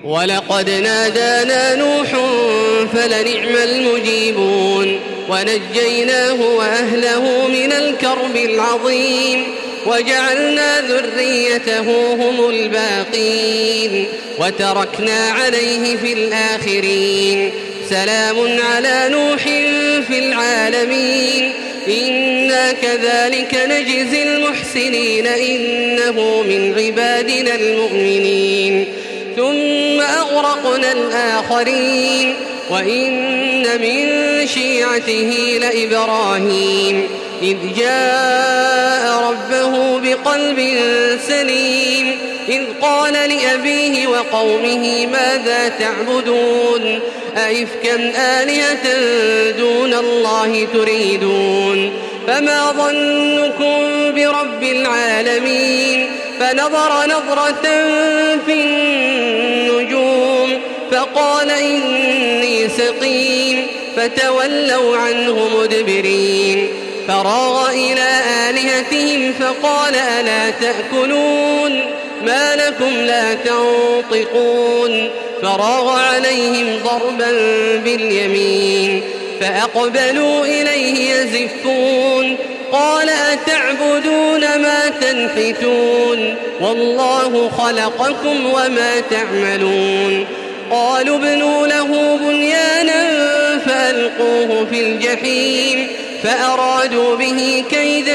ولقد نادانا نوح فلنعم المجيبون ونجيناه وأهله من الكرب العظيم وجعلنا ذريته هم الباقين وتركنا عليه في الآخرين سلام على نوح في العالمين إنا كذلك نجزي المحسنين إنه من عبادنا المؤمنين ثم أغرقنا الآخرين وإن من شيعته لإبراهيم إذ جاء ربه بقلب سليم إذ قال لأبيه وقومه ماذا تعبدون أئفكا آلهة دون الله تريدون فما ظنكم برب العالمين فنظر نظرة في النجوم فقال إني سقيم فتولوا عنه مدبرين فراغ إلى آلهتهم فقال ألا تأكلون ما لكم لا تنطقون فراغ عليهم ضربا باليمين فأقبلوا إليه يزفون قال أتعبدون ما تنحتون والله خلقكم وما تعملون قالوا ابنوا له بنيانا فألقوه في الجحيم فأرادوا به كيدا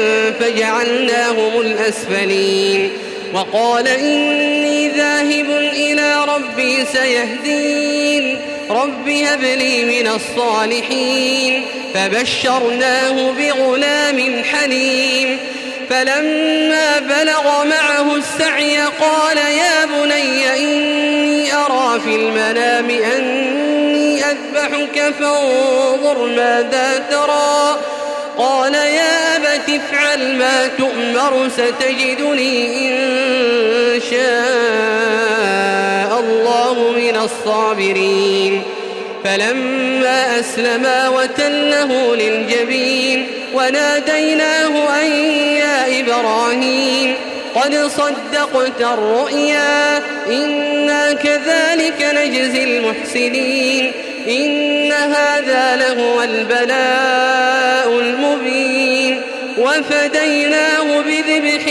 فجعلناهم الأسفلين وقال إني ذاهب إلى ربي سيهدين رب هب لي من الصالحين فبشرناه بغلام حليم فلما بلغ معه السعي قال يا بني إني أرى في المنام أني أذبحك فانظر ماذا ترى قال يا أبت افعل ما تؤمر ستجدني إن شاء الله من الصابرين فلما أسلما وتله للجبين وناديناه أن يا إبراهيم قد صدقت الرؤيا إنا كذلك نجزي المحسنين إن هذا لهو البلاء المبين وفديناه بذبح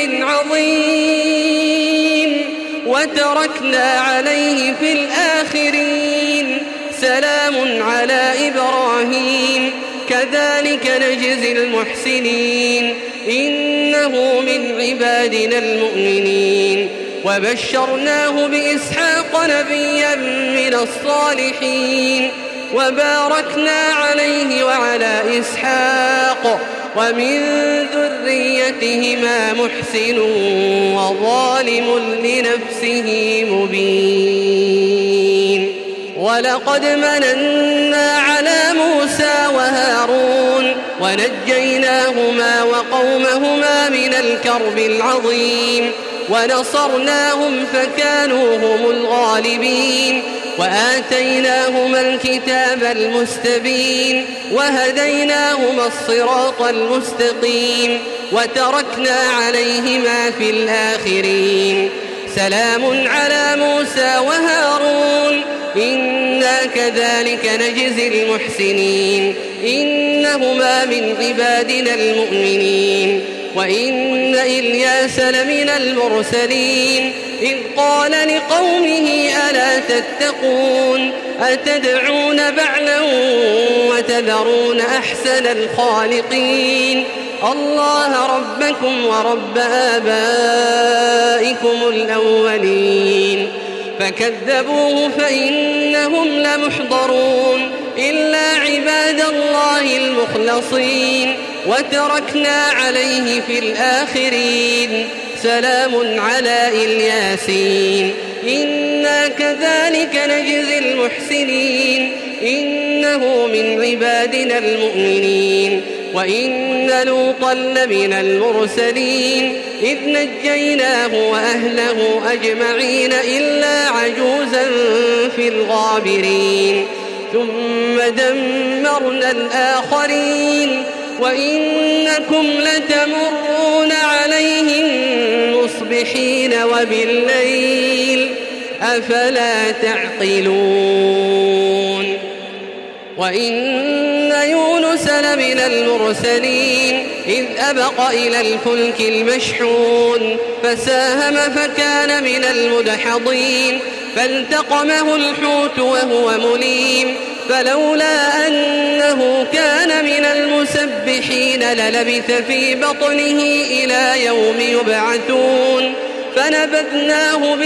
عظيم وتركنا عليه في الآخرين سلام على إبراهيم كذلك نجزي المحسنين إنه من عبادنا المؤمنين وبشرناه بإسحاق نبيا من الصالحين وباركنا عليه وعلى إسحاق ومن ذريتهما محسن وظالم لنفسه مبين ولقد مننا على موسى وهارون ونجيناهما وقومهما من الكرب العظيم ونصرناهم فكانوا هم الغالبين وآتيناهما الكتاب المستبين وهديناهما الصراط المستقيم وتركنا عليهما في الآخرين سلام على موسى وهارون إنا كذلك نجزي المحسنين إنهما من عبادنا المؤمنين وإن إلياس لمن المرسلين إذ قال لقومه ألا تتقون أتدعون بعلا وتذرون أحسن الخالقين الله ربكم ورب آبائكم الأولين فكذبوه فإنهم لمحضرون إلا عباد الله المخلصين وتركنا عليه في الآخرين سلام على الياسين إنا كذلك نجزي المحسنين إنه من عبادنا المؤمنين وإن لوطا لمن المرسلين إذ نجيناه وأهله أجمعين إلا عجوزا في الغابرين ثم دمرنا الآخرين وإنكم لتمرون عليهم مصبحين وبالليل أفلا تعقلون وإن يونس لمن المرسلين إذ أبق إلى الفلك المشحون فساهم فكان من المدحضين فالتقمه الحوت وهو مليم فلولا أنه كان من المسبحين للبث في بطنه إلى يوم يبعثون فنبذناه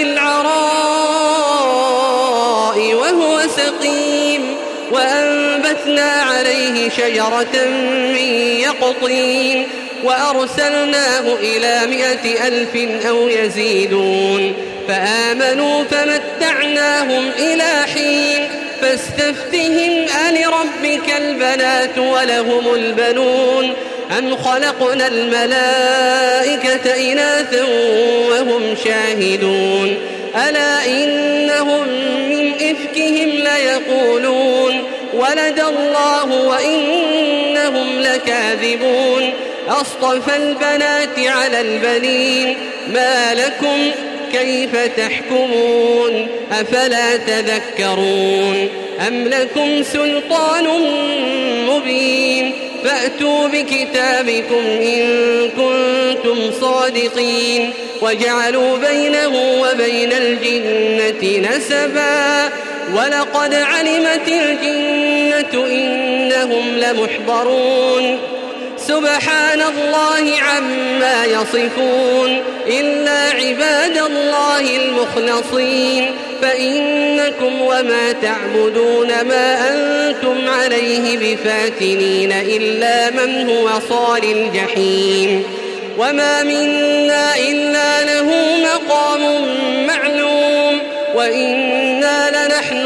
بالعراء وهو سقيم وأنبتنا عليه شجرة من يقطين وأرسلناه إلى 100,000 أو يزيدون فآمنوا فمتعناهم إلى حين فاستفتهم ألربك البنات ولهم البنون أم خلقنا الملائكة إناثا وهم شاهدون ألا إنهم من إفكهم ليقولون ولد الله وإنهم لكاذبون أصطفى البنات على البنين ما لكم كيف تحكمون أفلا تذكرون أم لكم سلطان مبين فأتوا بكتابكم إن كنتم صادقين وجعلوا بينه وبين الجنة نسبا ولقد علمت الجنة إنهم لمحضرون سبحان الله عما يصفون إلا عباد الله المخلصين فإنكم وما تعبدون ما أنتم عليه بفاتنين إلا من هو صال الجحيم وما منا إلا له مقام معلوم وإنا لنحن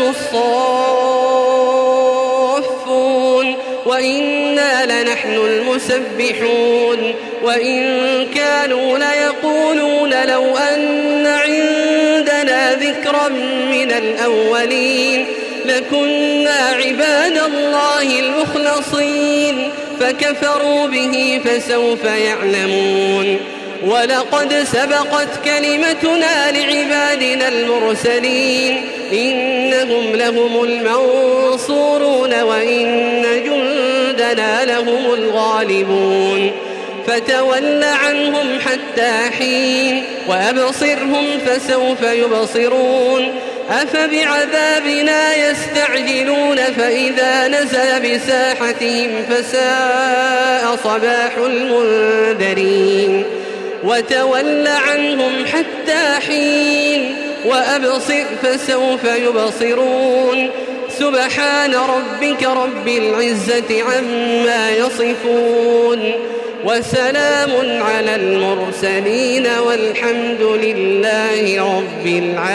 الصافون وإنا لنحن المسبحون وإن كانوا ليقولون لو أن عندنا ذكرا من الأولين لكنا عباد الله المخلصين فكفروا به فسوف يعلمون ولقد سبقت كلمتنا لعبادنا المرسلين إنهم لهم المنصورون وإن جندنا لهم الغالبون فتول عنهم حتى حين وأبصرهم فسوف يبصرون أفبعذابنا يستعجلون فإذا نزل بساحتهم فساء صباح المنذرين وتول عنهم حتى حين وأبصر فسوف يبصرون سبحان ربك رب العزة عما يصفون وسلام على المرسلين والحمد لله رب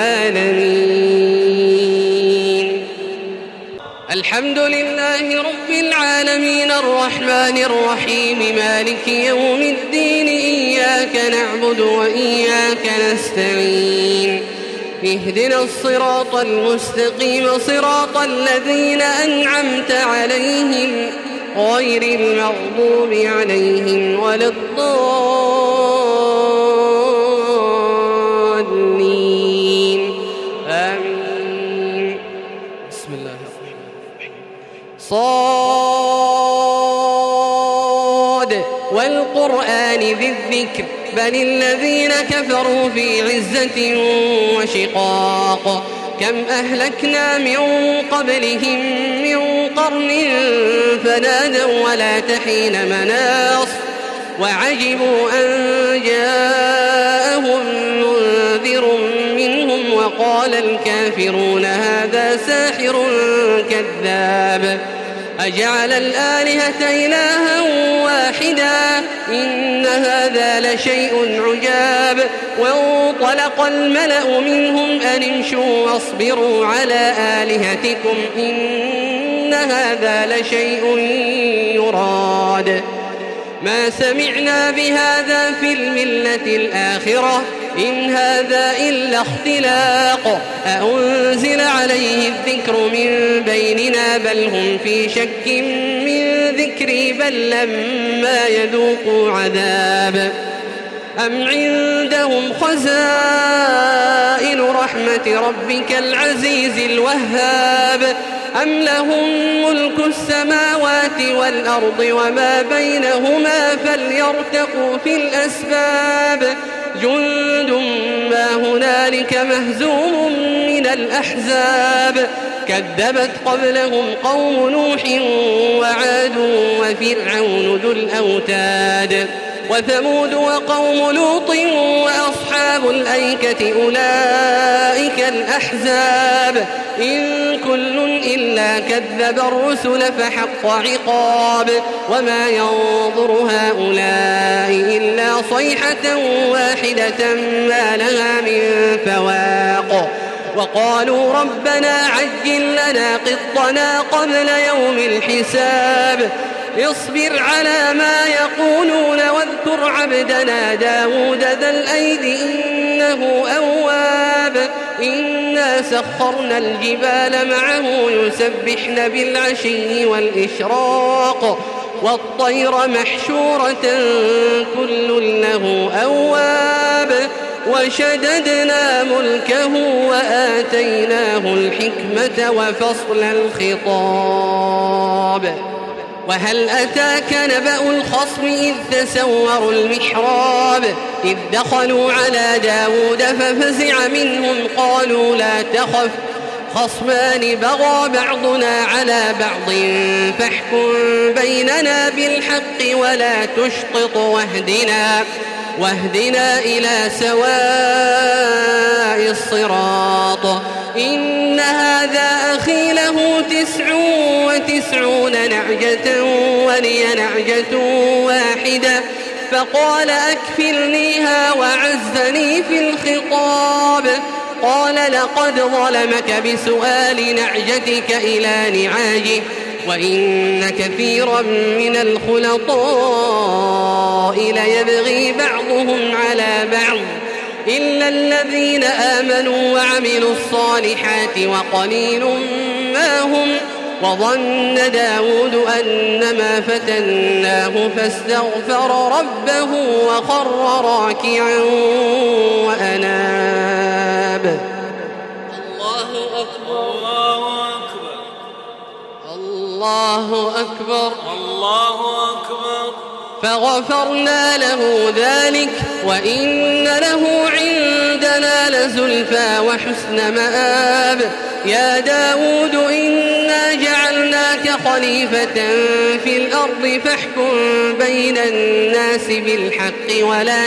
العالمين الحمد لله رب العالمين الرحمن الرحيم مالك يوم الدين إياك نعبد وإياك نستعين اهدنا الصراط المستقيم صراط الذين أنعمت عليهم غير المغضوب عليهم ولا الضالين آمين بسم الله الرحمن الرحيم صاد والقرآن ذي الذكر بل الذين كفروا في عزة وشقاق كم أهلكنا من قبلهم من قرن فنادوا ولا تحين مناص وعجبوا أن جاءهم منذر منهم وقال الكافرون هذا ساحر كذاب أجعل الآلهة إلها واحدا إن هذا لشيء عجاب وانطلق الملأ منهم أن امشوا واصبروا على آلهتكم إن هذا لشيء يراد ما سمعنا بهذا في الملة الآخرة إن هذا إلا اختلاق أأنزل عليه الذكر من بيننا بل هم في شك من ذكري بل لما يذوقوا عذاب أم عندهم خزائن رحمة ربك العزيز الوهاب أم لهم ملك السماوات والأرض وما بينهما فليرتقوا في الأسباب جند ما هنالك مهزوم من الأحزاب كذبت قبلهم قوم نوح وعاد وفرعون ذو الأوتاد وثمود وقوم لوط وأصحاب الأيكة أولئك الأحزاب إن كل إلا كذب الرسل فحق عقاب وما ينظر هؤلاء إلا صيحة واحدة ما لها من فواق وقالوا ربنا عجل لنا قطنا قبل يوم الحساب اصبر على ما يقولون واذكر عبدنا داود ذا الأيد إنه أواب إنا سخرنا الجبال معه يسبحن بالعشي والإشراق والطير محشورة كل له أواب وشددنا ملكه وآتيناه الحكمة وفصل الخطاب وهل أتاك نبأ الخصم إذ تسوروا المحراب إذ دخلوا على داود ففزع منهم قالوا لا تخف خصمان بغى بعضنا على بعض فاحكم بيننا بالحق ولا تشطط واهدنا إلى سواء الصراط إن هذا أخي له 99 نعجة ولي نعجة واحدة فقال أكفلنيها وعزني في الخطاب قال لقد ظلمك بسؤال نعجتك إلى نعاجه وإن كثيرا من الخلطاء ليبغي بعضهم على بعض إلا الذين آمنوا وعملوا الصالحات وقليل ما هم وظن داود أنما فتناه فاستغفر ربه وخر راكعا وأناب الله أكبر الله أكبر الله أكبر فغفرنا له ذلك وإن له عندنا لزلفى وحسن مآب يا داود إنا جعلناك خليفة في الأرض فاحكم بين الناس بالحق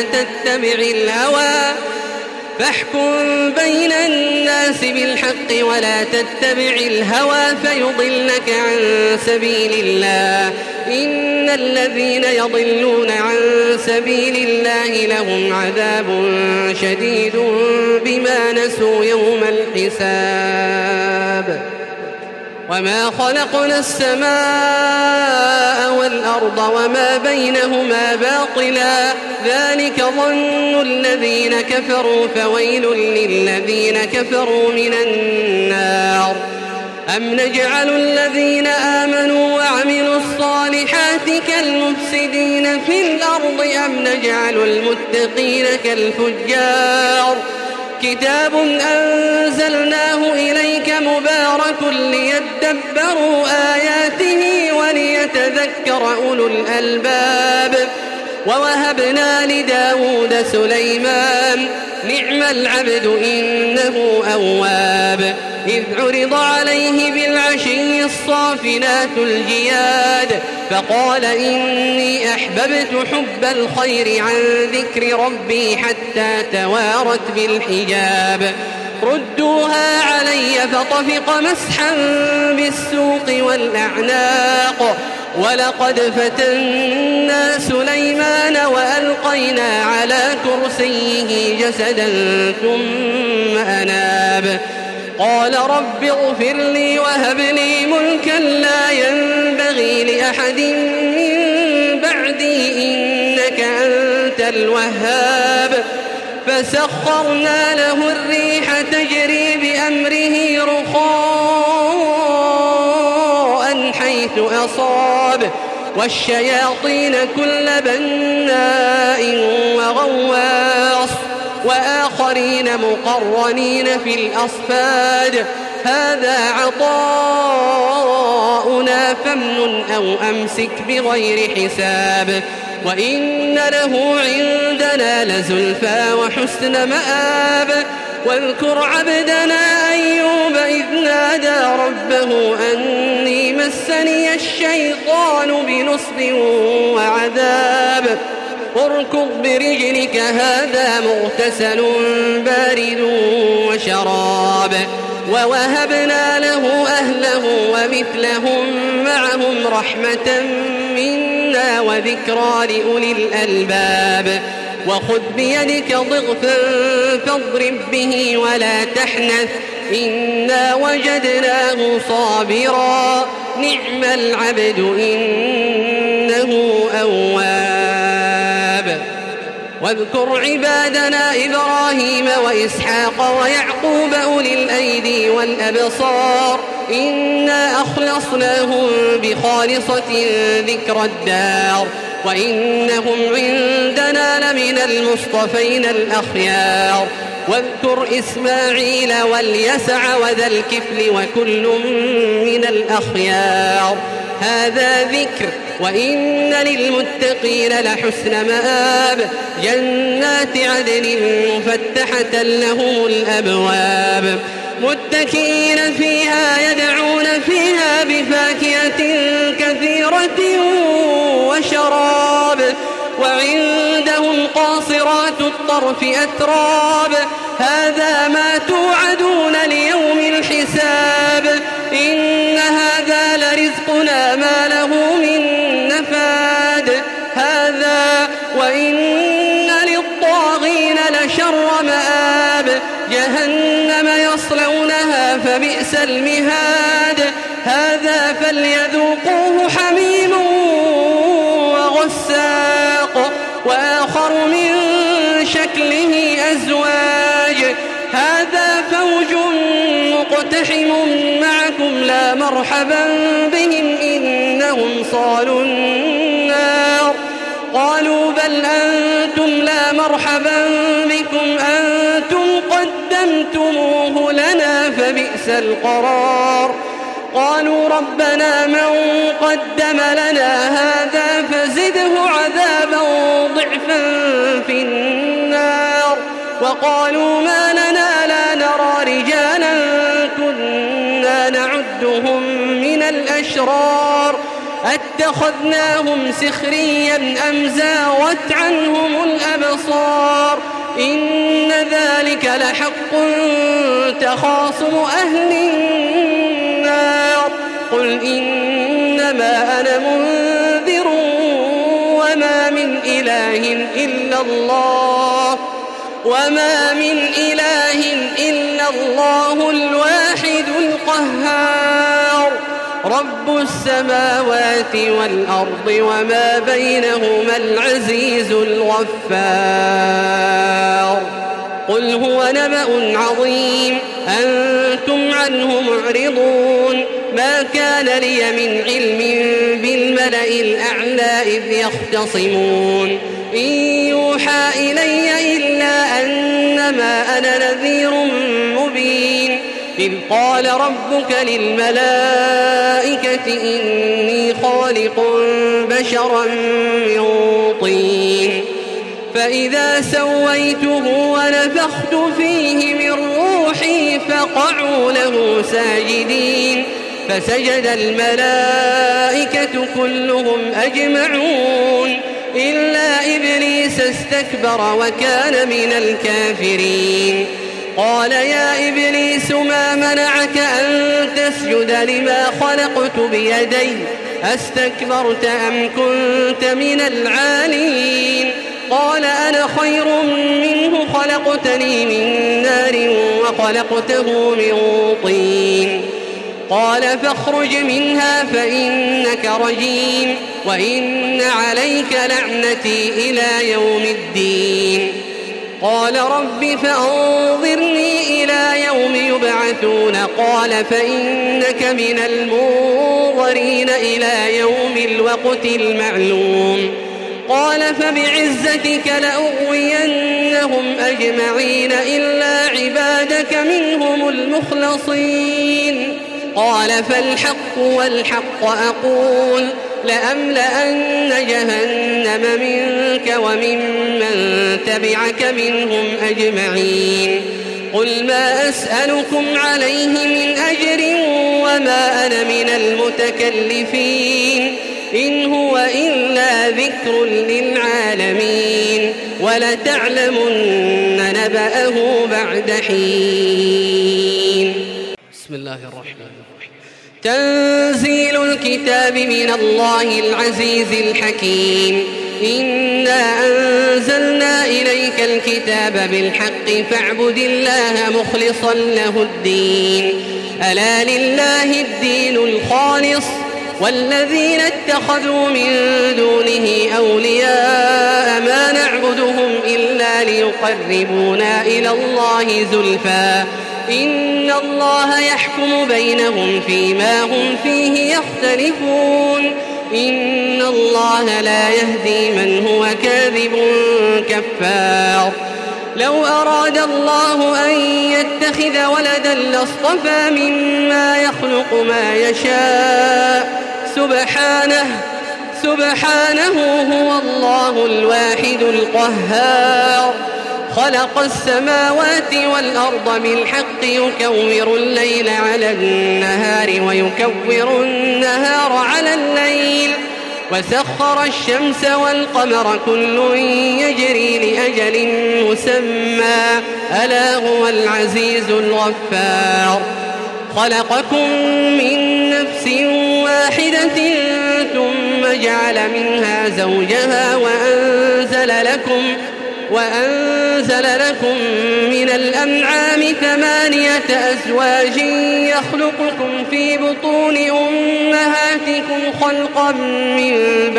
ولا تتبع الهوى فيضلك عن سبيل الله إن الذين يضلون عن سبيل الله لهم عذاب شديد بما نسوا يوم الحساب وما خلقنا السماء والأرض وما بينهما باطلا ذلك ظن الذين كفروا فويل للذين كفروا من النار أم نجعل الذين آمنوا وعملوا الصالحات كالمفسدين في الأرض أم نجعل المتقين كالفجار كتاب أنزلناه إليك مبارك ليدبروا آياته وليتذكر أولو الألباب ووهبنا لداود سليمان نعم العبد إنه أواب إذ عرض عليه بالعشي الصافنات الجياد فقال إني أحببت حب الخير عن ذكر ربي حتى توارت بالحجاب ردوها علي فطفق مسحا بالسوق والأعناق ولقد فتنا سليمان وألقينا على كرسيه جسدا ثم أناب قال رب اغفر لي وهب لي ملكا لا ينبغي لأحد من بعدي إنك أنت الوهاب فسخرنا له الريح تجري بأمره رخاء حيث أصاب والشياطين كل بناء وغواص وآخرين مقرنين في الأصفاد هذا عطاؤنا فامنن أو أمسك بغير حساب وإن له عندنا لزلفى وحسن مآب واذكر عبدنا أيوب إذ نادى ربه أني مسني الشيطان بنصب وعذاب اركض برجلك هذا مغتسل بارد وشراب ووهبنا له أهله ومثلهم معهم رحمة منا وذكرى لأولي الألباب وخذ بيدك ضغثا فاضرب به ولا تحنث إنا وجدناه صابرا نعم العبد إنه أواب واذكر عبادنا إبراهيم وإسحاق ويعقوب أولي الأيدي والأبصار إنا أخلصناهم بخالصة ذكر الدار وإنهم عندنا لمن المصطفين الأخيار واذكر إسماعيل واليسع وذا الكفل وكل من الأخيار هذا ذكر وإن للمتقين لحسن مآب جنات عدن مفتحة لهم الأبواب متكئين فيها يدعون فيها بفاكهة كثيرة وشراب وعندهم قاصرات الطرف أتراب هذا ما توعدون ليوم الحساب إن هذا لرزقنا ما له من نفاد هذا وإن للطاغين لشر مآب جهنم يصلونها فبئس المهاد هذا فليذوقوه حميم وغساق وآخر من شكله أزواج هذا فوج مقتحم معكم لا مرحبا بهم إنهم صالوا النار قالوا بل أنتم لا مرحبا بكم أنتم قدمتموه لنا فبئس القرار قالوا ربنا من قدم لنا هذا فزده عذابا ضعفا في النار وقالوا ما لنا لا نرى رجالا كنا نعدهم من الأشرار أتخذناهم سخريا أم زاغت عنهم الأبصار إن ذلك لحق تخاصم أهل النار قل إنما أنا منذر وما من إله إلا الله الواحد القهار رب السماوات والأرض وما بينهما العزيز الغفار قل هو نبأ عظيم أنتم عنه معرضون ما كان لي من علم بالملأ الأعلى إذ يختصمون إن يوحى إلي إلا أنما أنا نذير مبين إذ قال ربك للملائكة إني خالق بشرا من طين فإذا سويته ونفخت فيه من روحي فقعوا له ساجدين فسجد الملائكة كلهم أجمعون إلا إبليس استكبر وكان من الكافرين قال يا إبليس ما منعك أن تسجد لما خلقت بيدي أستكبرت أم كنت من العالين قال أنا خير منه خلقتني من نار وخلقته من طين قال فاخرج منها فإنك رجيم وإن عليك لعنتي إلى يوم الدين قال رب فأنظرني إلى يوم يبعثون يبعثون قال فإنك من المنظرين إلى يوم الوقت المعلوم قال فبعزتك لأغوينهم أجمعين إلا عبادك منهم المخلصين قال فالحق والحق أقول لأملأن جهنم منك وممن تبعك منهم أجمعين قل ما أسألكم عليه من أجر وما أنا من المتكلفين إن هو إلا ذكر للعالمين ولتعلمن نبأه بعد حين. بسم الله الرحمن الرحيم. تنزيل الكتاب من الله العزيز الحكيم إنا أنزلنا إليك الكتاب بالحق فاعبد الله مخلصا له الدين ألا لله الدين الخالص والذين اتخذوا من دونه أولياء ما نعبدهم إلا ليقربونا إلى الله زلفى إن الله يحكم بينهم فيما هم فيه يختلفون إن الله لا يهدي من هو كاذب كفار لو أراد الله أن يتخذ ولدا لاصطفى مما يخلق ما يشاء سبحانه هو الله الواحد القهار خلق السماوات والأرض بالحق يكور الليل على النهار ويكور النهار على الليل وسخر الشمس والقمر كل يجري لأجل مسمى ألا هو العزيز الغفار خلقكم من نفس واحدة ثم جعل منها زوجها وأنزل لكم من الأنعام 8 أزواج يخلقكم في بطون أمهاتكم خلقا من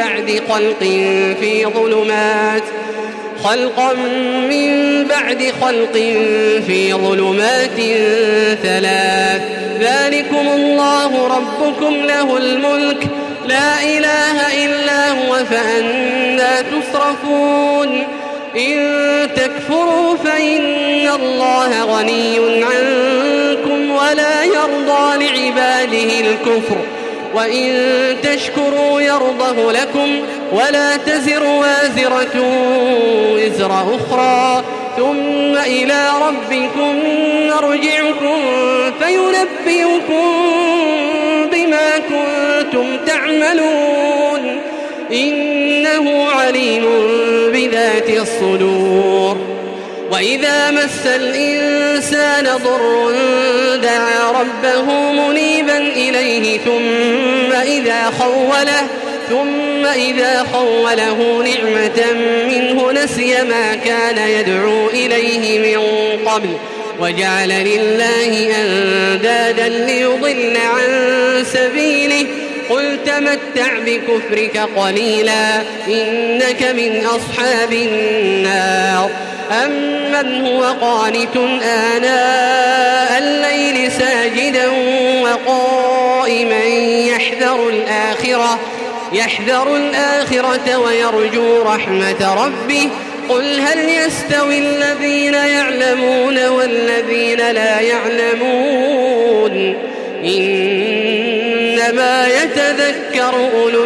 بعد خلق في ظلمات 3 ذلكم الله ربكم له الملك لا إله إلا هو فأنى تصرفون إن تكفروا فإن الله غني عنكم ولا يرضى لعباده الكفر وإن تشكروا يرضه لكم ولا تزر وازرة وزر أخرى ثم إلى ربكم مرجعكم فينبئكم بما كنتم تعملون إنه عليم بذات الصدور وإذا مس الإنسان ضر دعا ربه منيبا إليه ثم إذا خوله نعمة منه نسي ما كان يدعو إليه من قبل وجعل لله أندادا ليضل عن سبيله قل تمتع بكفرك قليلا إنك من أصحاب النار أمن هو قانت آناء الليل ساجدا وقائما يحذر الآخرة ويرجو رحمة ربه قل هل يستوي الذين يعلمون والذين لا يعلمون إنما يتذكر أولو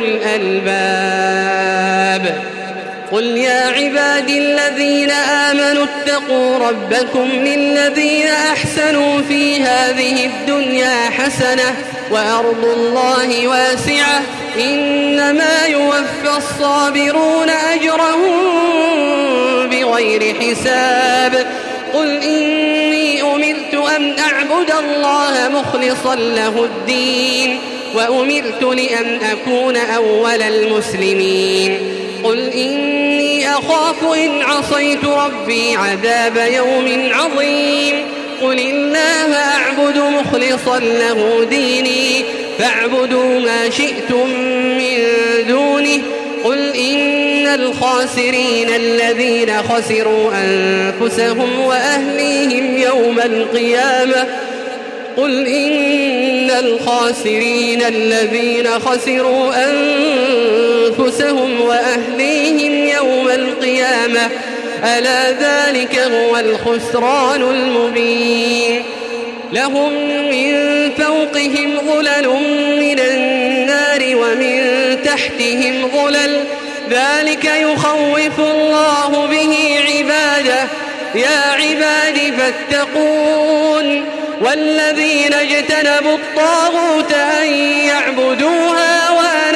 الألباب قل يا عبادي الذين آمنوا اتقوا ربكم للذين أحسنوا في هذه الدنيا حسنة وأرض الله واسعة إنما يوفى الصابرون أجرهم بغير حساب قل إني أمرت أن أعبد الله مخلصا له الدين وأمرت لأن أكون أول المسلمين قل إني أخاف إن عصيت ربي عذاب يوم عظيم قل الله أعبد مخلصا له ديني فاعبدوا ما شئتم من دونه قل إن الخاسرين الذين خسروا أنفسهم وأهليهم يوم القيامة قل إن الخاسرين الذين خسروا أنفسهم وأهليهم يوم القيامة ألا ذلك هو الخسران المبين لهم من فوقهم ظلل من النار ومن تحتهم ظلل ذلك يخوف الله به عباده يا عباد فاتقون والذين اجتنبوا الطاغوت أن يعبدوها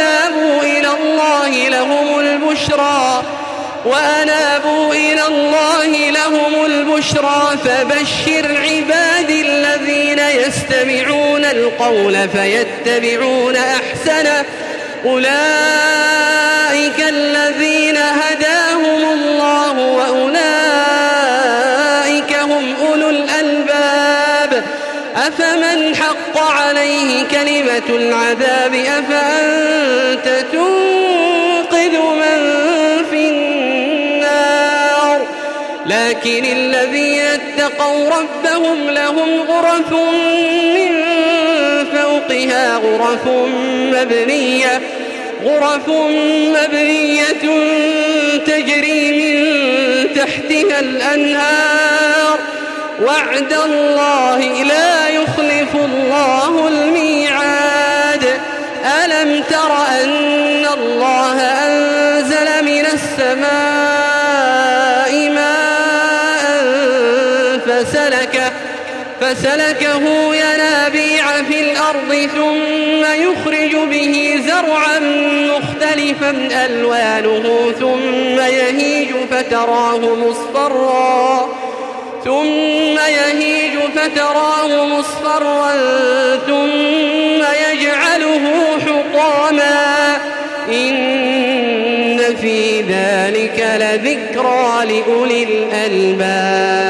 وأنابوا إلى الله لهم البشرى فبشر عبادي الذين يستمعون القول فيتبعون أحسنه أولئك الذين هداهم الله وأولئك هم أولو الألباب أفمن حق عليه كلمة العذاب أفأنت تنقذ من في النار لكن الذين اتقوا ربهم لهم غرف من فوقها غرف مبنية تجري من تحتها الأنهار وعد الله لا يخلف الله الميعاد ألم تر أن الله أنزل من السماء ماء فسلكه ينابيع في الأرض ثم يخرج به زرعا مختلفا ألوانه ثم يهيج فتراه مصفرا ثم يجعله حطاما إن في ذلك لذكرى لأولي الألباب